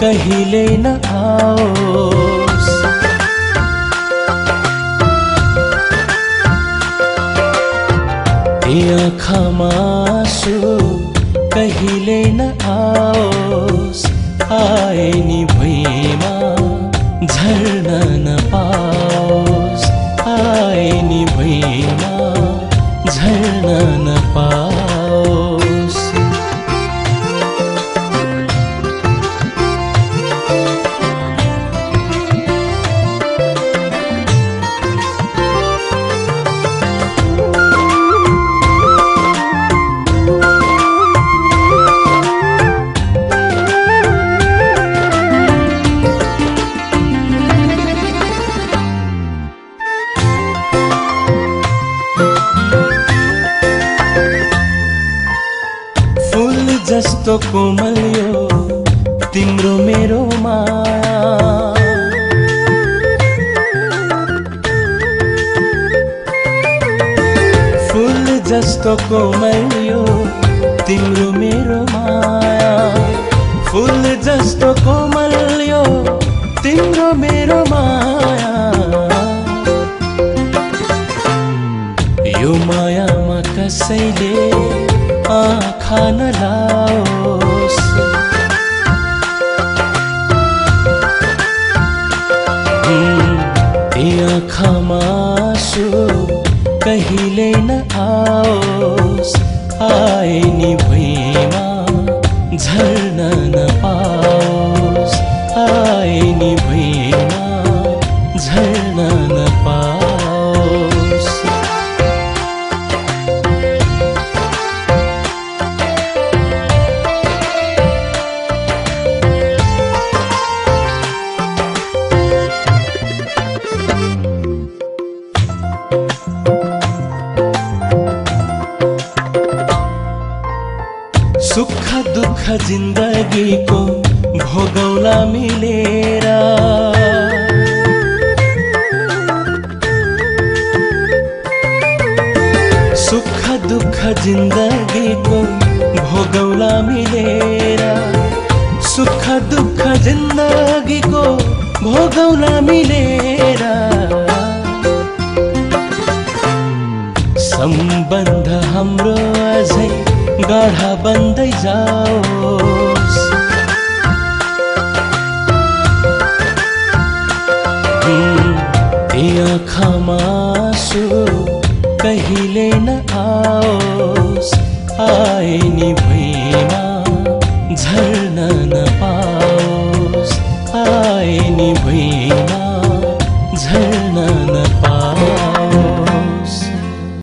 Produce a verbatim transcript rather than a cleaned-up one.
कहिले न आओस्। यी आँखामा आँसु कहिले न आओस्। आए नि भुइँमा झर्न नपाओस्। आए नि भुइँमा झर्न नपाओस्। जस्तो कोमल यो तिम्रो मेरो माया। फूल जस्तो कोमल यो तिम्रो मेरो माया। फूल जस्तो कोमल यो तिम्रो मेरो माया। यो मायामा कसैले आँखा नलाओस्। यी आँखामा आँसु कहिले न आओस्। आए नि भुइँमा झर्न नपाओस्। आए नि भुइँमा झर्न नपाओस्। सुख दुख जिन्दगीको भोगौला मिलेर। सुख दुख जिन्दगीको भोगौला मिलेर। सुख दुख जिन्दगीको भोगौला मिलेर। सम्बन्ध हाम्रो अझै गाढा बन्दै जाओस्। यी आँखामा आँसु कहिले न आओस्। आए नि भुइँमा झर्न